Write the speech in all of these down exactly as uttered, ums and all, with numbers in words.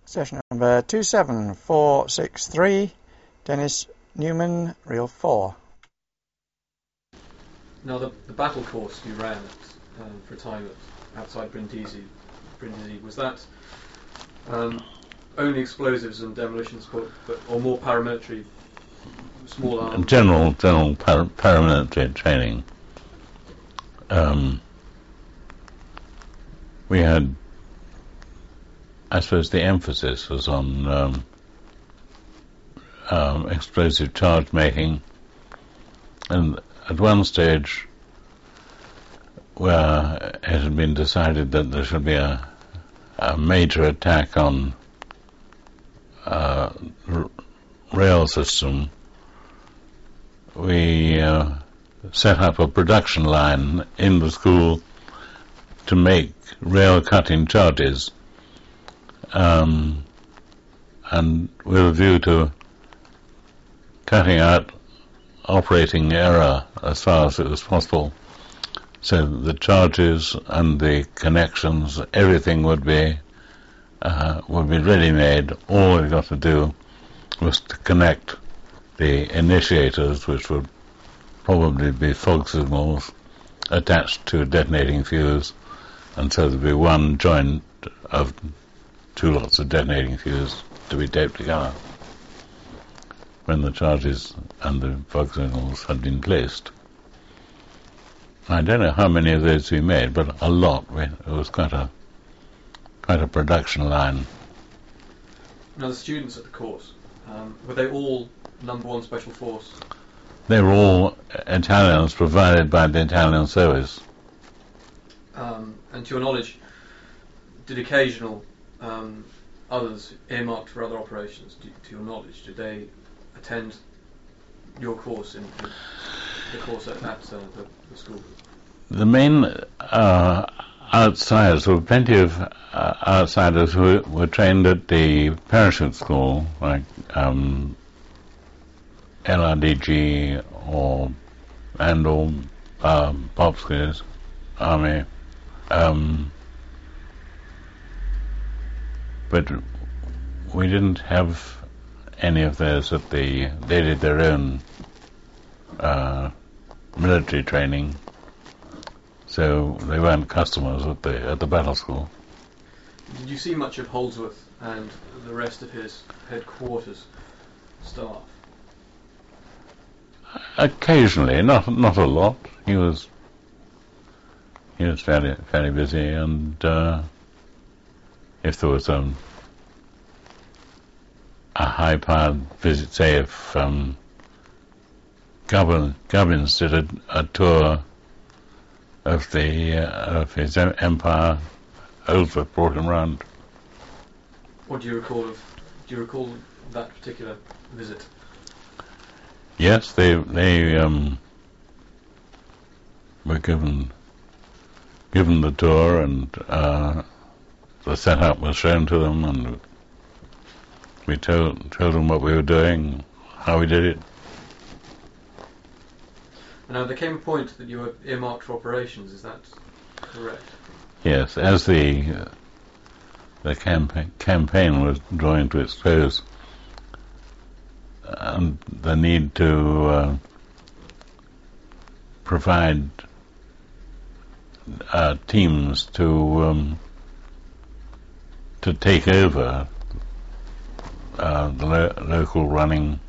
Session number two seven four six three, Dennis Newman, reel four. Now, the, the battle course you ran at, um, for a time at, outside Brindisi, Brindisi, was that um, only explosives and demolition support, but, or more paramilitary, small arms? General, general para- paramilitary training. Um, we had, I suppose the emphasis was on um, um, explosive charge making, and at one stage where it had been decided that there should be a, a major attack on uh, r- rail system, we uh, set up a production line in the school to make rail cutting charges, um, and with a view to cutting out operating error as far as it was possible, so the charges and the connections, everything would be uh, would be ready-made. All we got to do was to connect the initiators, which would probably be fog signals attached to a detonating fuse, and so there'd be one joint of two lots of detonating fuse to be taped together when the charges and the fog signals had been placed. I don't know how many of those we made, but a lot. We, it was quite a quite a production line. Now, the students at the course, um, were they all number one special force? They were all Italians provided by the Italian service. Um, and to your knowledge, did occasional um, others earmarked for other operations, do, to your knowledge, did they attend your course in, in the course at, at uh, the, the school? The main uh, outsiders, there were plenty of uh, outsiders who were trained at the parachute school, like um, L R D G or and or um, Popski's Army, um, but we didn't have any of those at the. They did their own uh, military training, so they weren't customers at the at the battle school. Did you see much of Holdsworth and the rest of his headquarters staff? Occasionally, not not a lot. He was he was fairly fairly busy, and uh, if there was um, a high-powered visit, say if um, Gubbins, Gubbins did a, a tour of the uh, of his empire, Holdsworth brought him round. What do you recall of? Do you recall that particular visit? Yes, they they um, were given given the tour, and uh, the setup was shown to them, and we told told them what we were doing, how we did it. Now, there came a point that you were earmarked for operations. Is that correct? Yes, as the uh, the campaign campaign was drawing to its close, and the need to uh, provide uh, teams to um, to take over uh, the lo- local running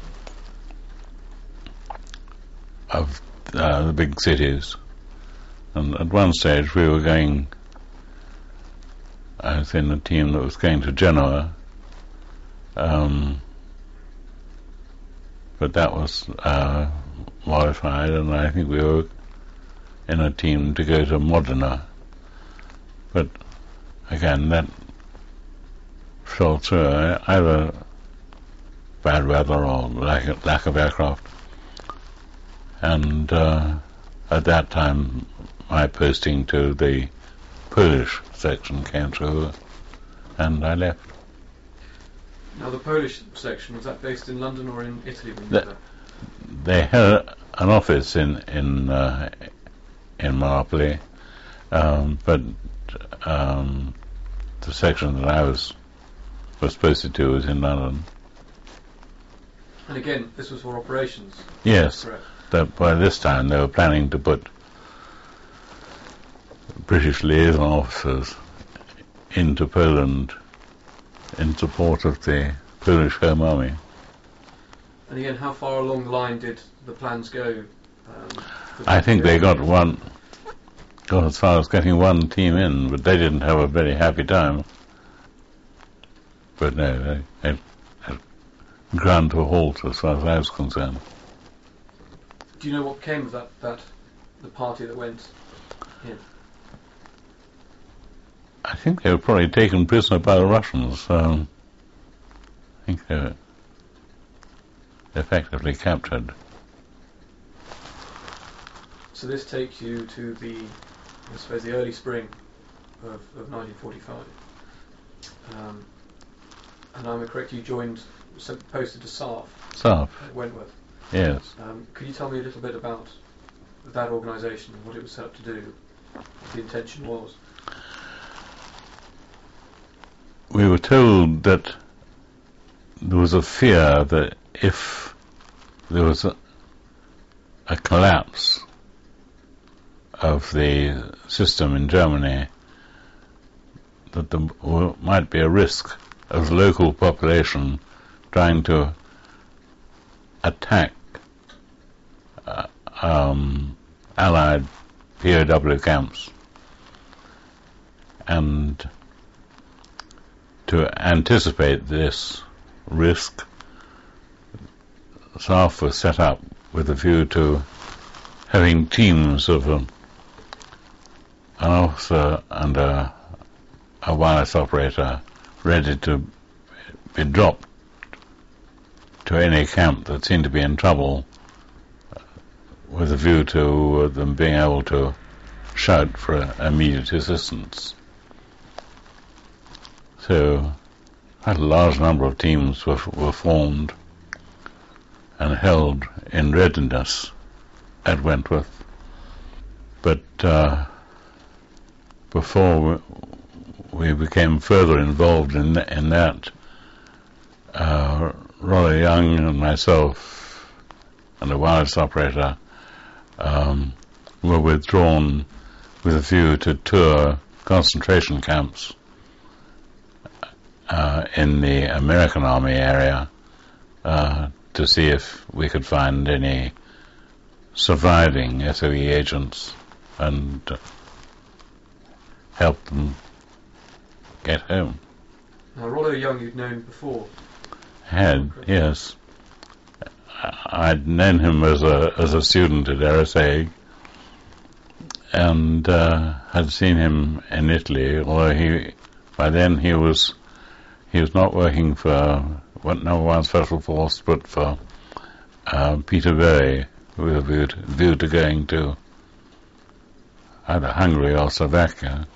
of uh, the big cities. And at one stage we were going, I was in a team that was going to Genoa, um, but that was uh, modified, and I think we were in a team to go to Modena. But again, that fell through, either bad weather or lack of, lack of aircraft. And uh, at that time, my posting to the Polish section came through, and I left. Now, the Polish section, was that based in London or in Italy? When you The, were there? they had an office in in uh, in Marpley, um, but um, the section that I was was posted to was in London. And again, this was for operations. Yes, Correct. that by this time they were planning to put British liaison officers into Poland in support of the Polish Home Army. And again, how far along the line did the plans go? Um, I think they got one, got as far as getting one team in, but they didn't have a very happy time. But no, they, they, they ground to a halt as far as I was concerned. Do you know what became of that, that the party that went in? I think they were probably taken prisoner by the Russians. Um, I think they were effectively captured. So this takes you to the, I suppose, the early spring of, of nineteen forty-five. Um, and I'm correct, you joined, posted to S A F S A F, at Wentworth. yes. Um, could you tell me a little bit about that organisation and what it was set up to do, what the intention was? We were told that there was a fear that if there was a, a collapse of the system in Germany, that there w- might be a risk of the local population trying to attack uh, um, Allied P O W camps. And to anticipate this risk, S A F was set up with a view to having teams of um, an officer and a, a wireless operator ready to be dropped to any camp that seemed to be in trouble, uh, with a view to uh, them being able to shout for uh, immediate assistance. So quite a large number of teams were, were formed and held in readiness at Wentworth. But uh, before we, we became further involved in, th- in that, uh, Rollo Young and myself and a wireless operator um, were withdrawn with a view to tour concentration camps uh, in the American Army area uh, to see if we could find any surviving S O E agents and uh, help them get home. Now, Rollo Young you'd known before. Had, yes. I'd known him as a as a student at R S A, and uh, had seen him in Italy. Although he, by then he was he was not working for what number one special force, but for uh, Peter Berry, with a view to, view to going to either Hungary or Slovakia,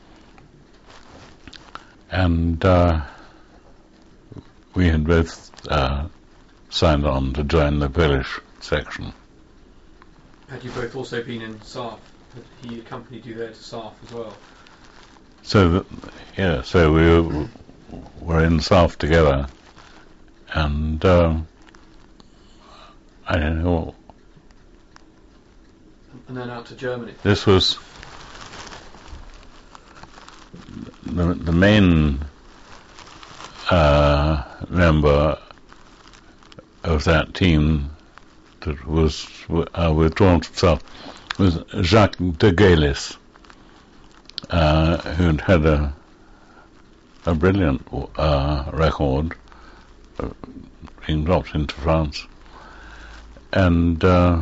and uh, we had both uh, signed on to join the Polish section. Had you both also been in S A F? Had he accompanied you there to S A F as well? So, that, yeah, so we were, were in S A F together, and um, I don't know. And then out to Germany. This was the the main uh, member of that team that was uh, withdrawn from S A F was Jacques de Galis, uh, who'd had a a brilliant uh, record, uh, being dropped into France, and uh,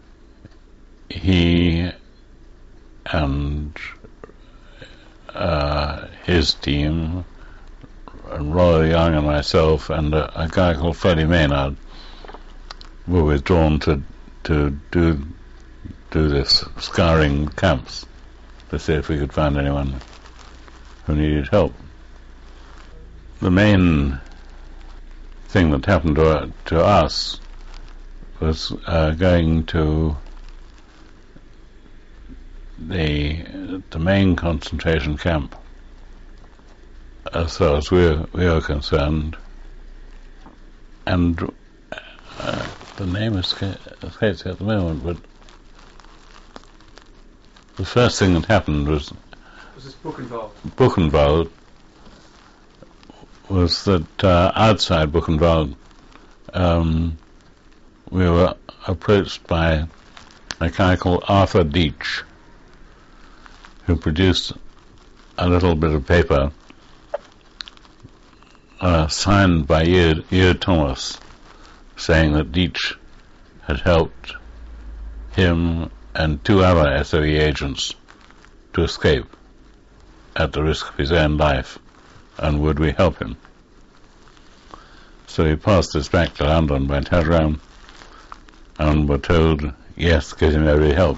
he and uh, his team, Rollo Young and myself, and a, a guy called Freddie Maynard, were withdrawn to to do do this scouring camps to see if we could find anyone who needed help. The main thing that happened to to us was uh, going to the the main concentration camp as far as we're, we are concerned. And uh, the name escapes me at the moment, but the first thing that happened was Was this Buchenwald? Buchenwald was that uh, outside Buchenwald um, we were approached by a guy called Arthur Deach, who produced a little bit of paper uh, signed by Ear Thomas, saying that Deach had helped him and two other S O E agents to escape at the risk of his own life, and would we help him? So he passed this back to London by telegram, and were told, yes, get him every help.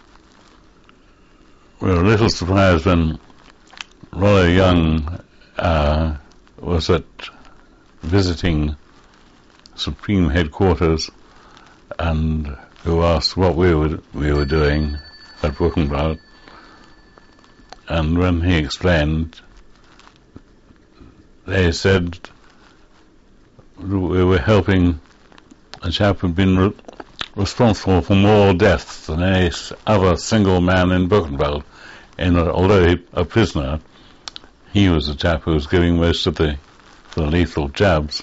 We were a little surprised when Rollo Young uh, was at visiting Supreme headquarters, and who asked what we were we were doing at Buchenwald, and when he explained, they said we were helping a chap who'd been re- responsible for more deaths than any other single man in Buchenwald. And although he, a prisoner, he was the chap who was giving most of the, the lethal jabs.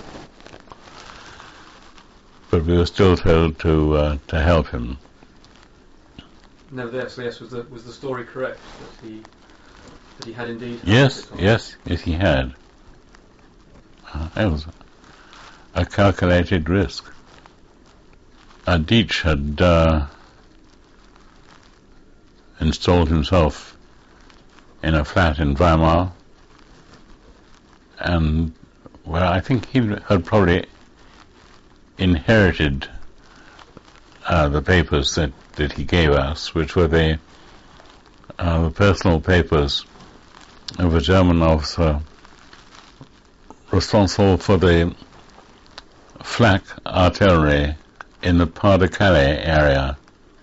But we were still told to uh, to help him. Nevertheless, yes, was the was the story correct that he that he had indeed? Yes, yes, yes, he had. Uh, it was a calculated risk. Uh, Deach had uh, installed himself in a flat in Weimar, and well, I think he had probably inherited uh, the papers that, that he gave us, which were the, uh, the personal papers of a German officer responsible for the flak artillery in the Pas-de-Calais area,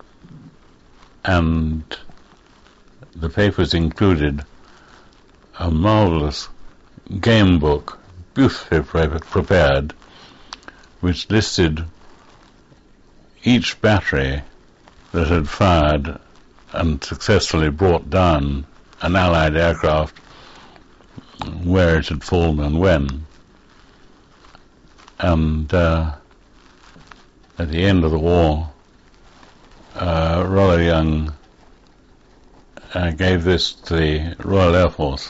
and the papers included a marvelous game book, beautifully pre- prepared, which listed each battery that had fired and successfully brought down an Allied aircraft, where it had fallen and when. And uh, at the end of the war, uh, Rollo Young uh, gave this to the Royal Air Force,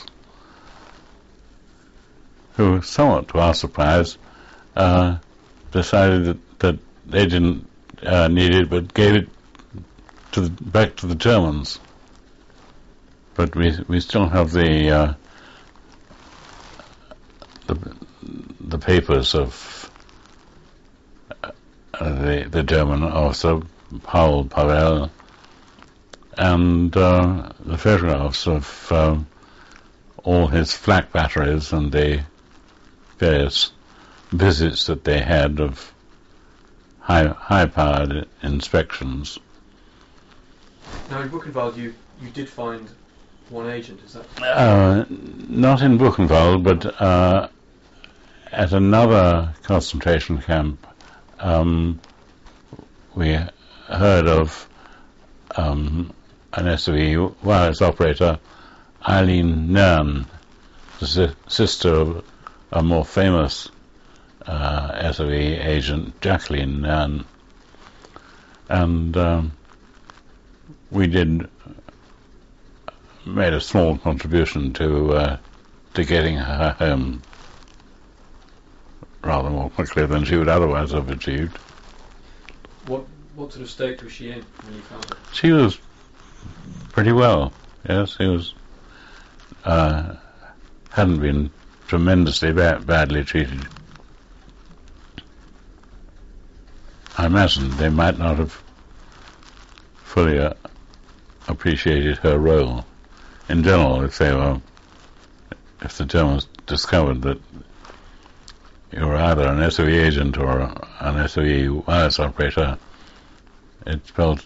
who, somewhat to our surprise, uh, decided that, that they didn't uh, need it, but gave it to the, back to the Germans. But we we still have the uh, the the papers of uh, the the German officer Paul Pavel, and uh, the photographs of uh, all his flak batteries and the various visits that they had of high high powered inspections. Now in Buchenwald, you you did find one agent, is that? Uh, not in Buchenwald, but uh, at another concentration camp, um, we heard of um, an S O E wireless operator, Eileen Nern, the si- sister of a more famous uh, S O E agent, Jacqueline Nern, and um, we did made a small contribution to uh, to getting her home rather more quickly than she would otherwise have achieved. What what sort of state was she in when you found her? She was pretty well. Yes, she was. Uh, hadn't been tremendously ba- badly treated. I imagine they might not have fully uh, appreciated her role. In general, if they were, if the Germans discovered that you were either an S O E agent or an S O E wireless operator, it spelled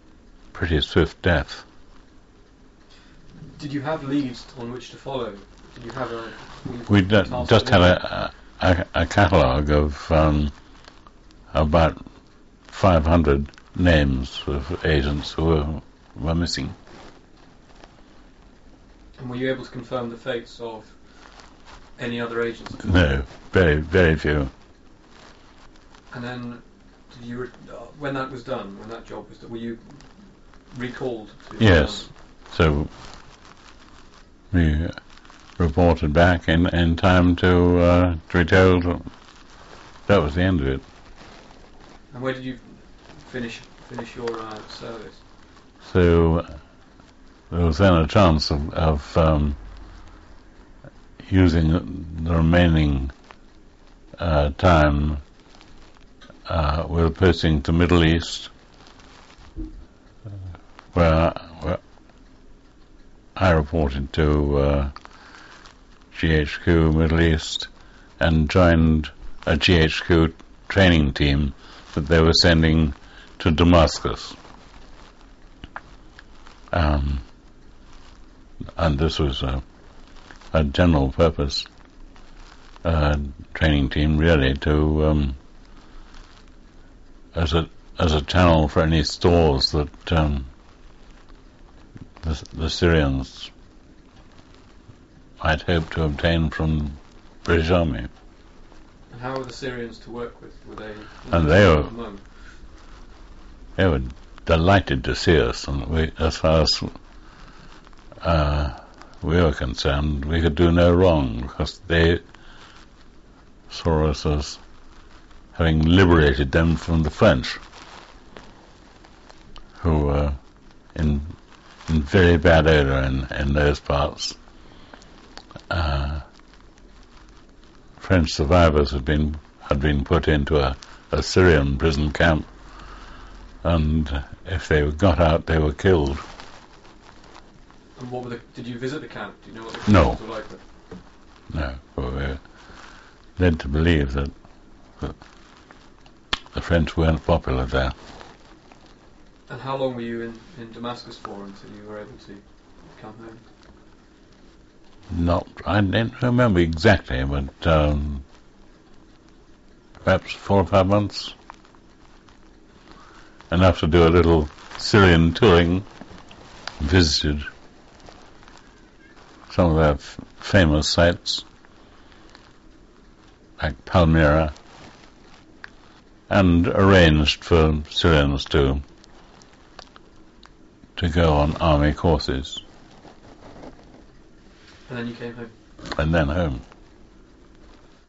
pretty swift death. Did you have leads on which to follow Did you have a... We d- just had a, a, a catalogue of um, about five hundred names of agents who were, were missing. And were you able to confirm the fates of any other agents? No, very, very few. And then, did you, re- uh, when that was done, when that job was done, were you recalled to... Yes. So we reported back in, in time to, uh, to be told that was the end of it. And where did you finish finish your uh, service? So uh, there was then a chance of, of um, using the remaining uh, time uh, with posting to Middle East, uh, where, where I reported to uh, G H Q Middle East and joined a G H Q training team that they were sending to Damascus. Um, and this was a, a general purpose uh, training team, really, to um, as a as a channel for any stores that um, the, the Syrians might hope to obtain from British Army. And how were the Syrians to work with? Were they... And they were, the they were delighted to see us, and we, as far as uh, we were concerned, we could do no wrong, because they saw us as having liberated them from the French, who were in, in very bad odour in, in those parts. Uh, French survivors had been had been put into a, a Syrian prison camp, and if they got out, they were killed. And what were the... Did you visit the camp? Do you know what the No. camps were like? No, but we were led to believe that, that the French weren't popular there. And how long were you in, in Damascus for until you were able to come home? Not, I don't remember exactly, but um, perhaps four or five months. Enough to do a little Syrian touring. Visited some of their f- famous sites, like Palmyra, and arranged for Syrians to to go on army courses. And then you came home? And then home.